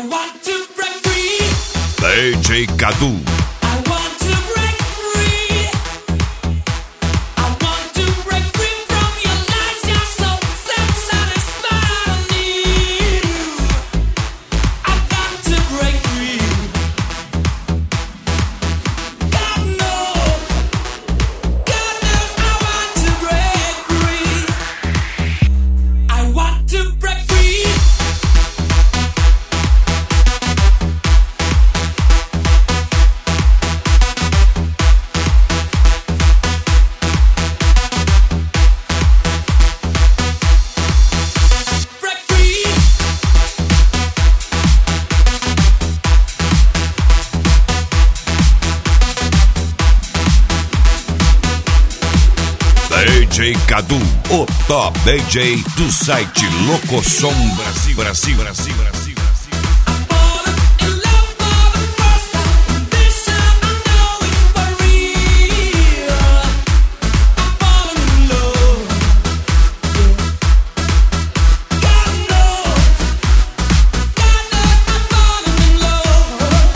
want to break free. DJ Cadu. I want to break free. I want to break free from your lies. You're so self-satisfied. I need you. I've got to break free. God knows I want to break free. I want to break free. Break free. DJ Cadu, o top DJ do site Locosom Brasil, Brasil, Brasil, Brasil. Falling in love for the first time. This time I know it's for real. I'm falling in love. God knows I'm falling in love.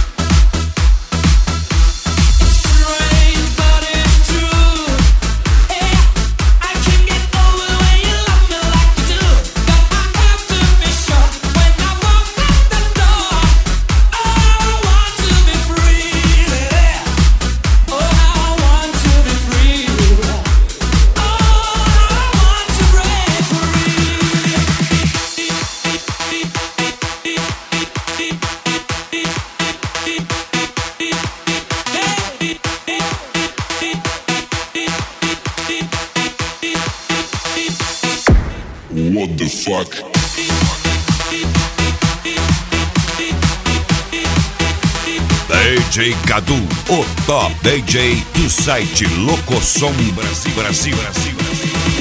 It's strange, but it's true. Hey, I can't get over the way you love me like you do. But I have to be sure when I walk out the door. Oh, I want to be free. Oh, how I want to be free. Oh, I want to break free. What the fuck? DJ Cadu, o top DJ do site Locosom Brasil, Brasil, Brasil, Brasil.